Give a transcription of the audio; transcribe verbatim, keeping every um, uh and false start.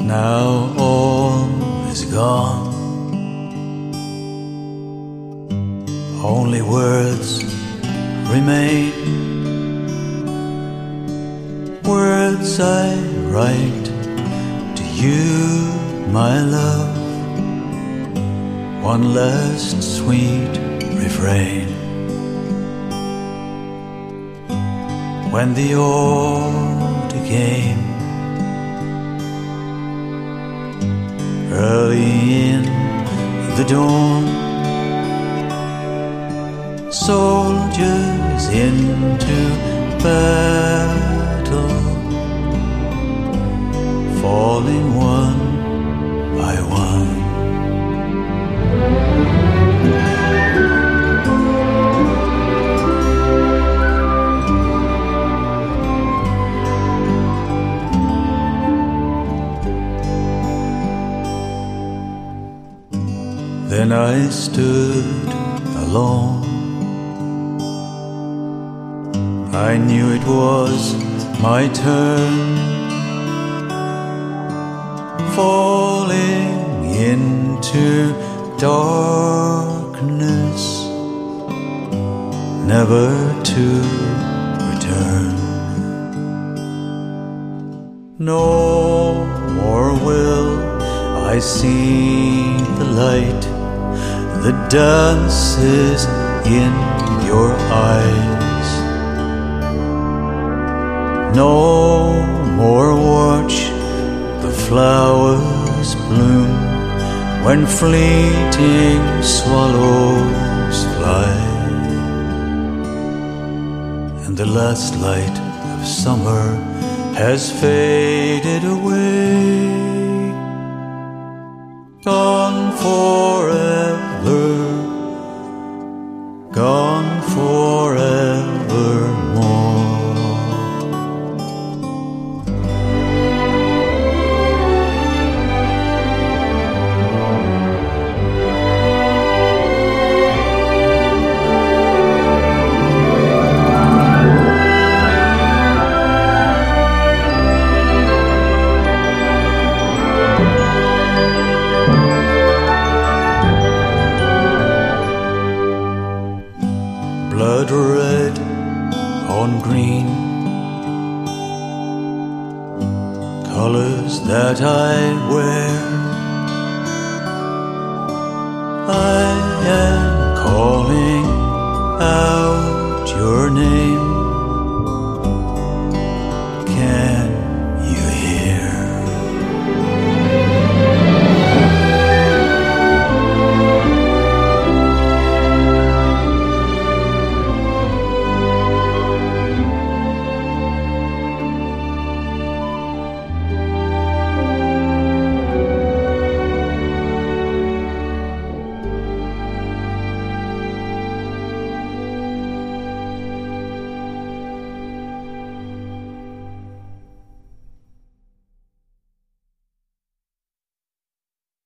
now all is gone. Only words remain, words I write to you, my love, one last sweet refrain. When the order came, early in the dawn, soldiers into battle, falling one by one. Then I stood alone. I knew it was my turn, falling into darkness, never to return. No more will I see the light that dances in your eyes. No more watch the flowers bloom when fleeting swallows fly, and the last light of summer has faded away, gone forever, gone forevermore. Blood red on green, colors that I wear. I am calling out your name.